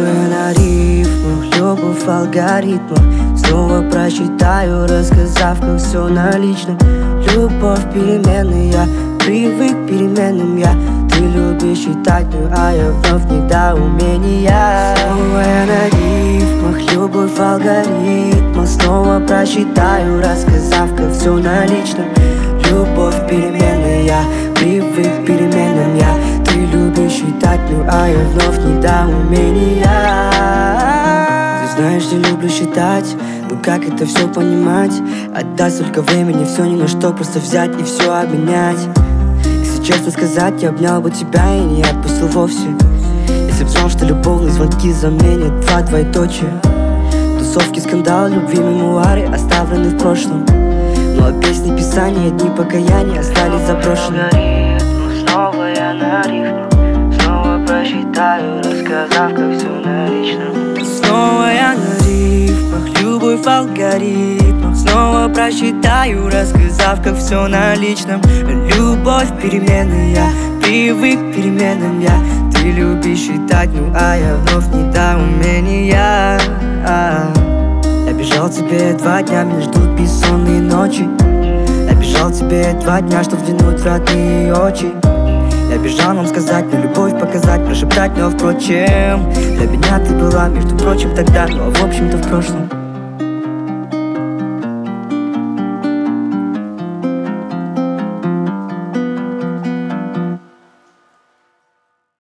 Новая на рифмах, любовь в алгоритмах. Снова прочитаю, рассказав, как все на личном. Любовь переменная, я привык к переменным я. Ты любишь читать, а я вновь недоумения. Новая на рифмах, любовь в алгоритмах. Снова прочитаю, рассказав, как все на личном. Любовь переменная, я привык к переменным я. Ты любишь читать, а я вновь недоумения. Ты знаешь, я люблю считать, но как это все понимать? Отдай столько времени, все ни на что, просто взять и все обменять. Если честно сказать, я обнял бы тебя и не отпустил вовсе. Если б знал, что любовные звонки заменят два двоеточия. Тусовки, скандалы, любви, мемуары оставлены в прошлом. Ну а песни, писания, дни покаяния остались заброшены. Снова я на рифмах, снова прочитаю, рассказав, как все на личном. Снова я на рифмах, любовь в алгоритмах. Снова прочитаю, рассказав, как все на личном. Любовь переменная, я привык к переменным я. Ты любишь читать, а я вновь недоумения. Я бежал тебе 2 дня, меня ждут бессонные ночи. Я бежал тебе 2 дня, чтоб взглянуть в родные очи. Я бежал нам сказать, но любовь показать, прошептать, но впрочем для меня ты была, между прочим, тогда, но в общем-то в прошлом.